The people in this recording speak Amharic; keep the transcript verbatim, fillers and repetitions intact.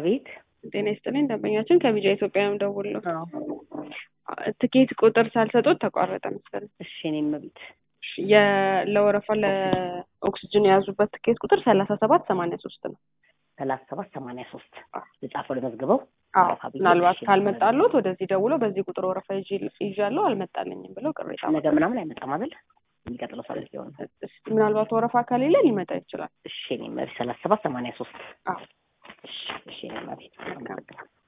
አቤት ጤና ይስጥልኝ ደንበኛችን ከቢጃ ኢትዮጵያ ነው ደውለው አዎ ትኬት ቁጥር ሳልሰጡት ተቋረጠ መሰለኝ። እሺ እኔም ቤት የለወረፋ ለኦክሲጅን የያዙበት ትኬት ቁጥር ሰላሳ ሰባት ሰማንያ ሶስት ነው። ሰላሳ ሰባት ሰማንያ ሶስት ልጻፈው ለመዝግበው። አዎ ምናልባት ካልመጣሉት ወደዚህ ደውለው በዚህ ቁጥር ወረፋ ይዣለሁ አልመጣልኝም ብለው ቅሬታ ነገ ምናምን አይመጣም አይደል? የሚቀጥለው ሳምንት ይሆን ምናልባት ወረፋ ከሌለ ሊመጣ ይችላል። እሺ እኔም ሰላሳ ሰባት ሰማንያ ሶስት አዎ እሺ እሺ እኔም ቤት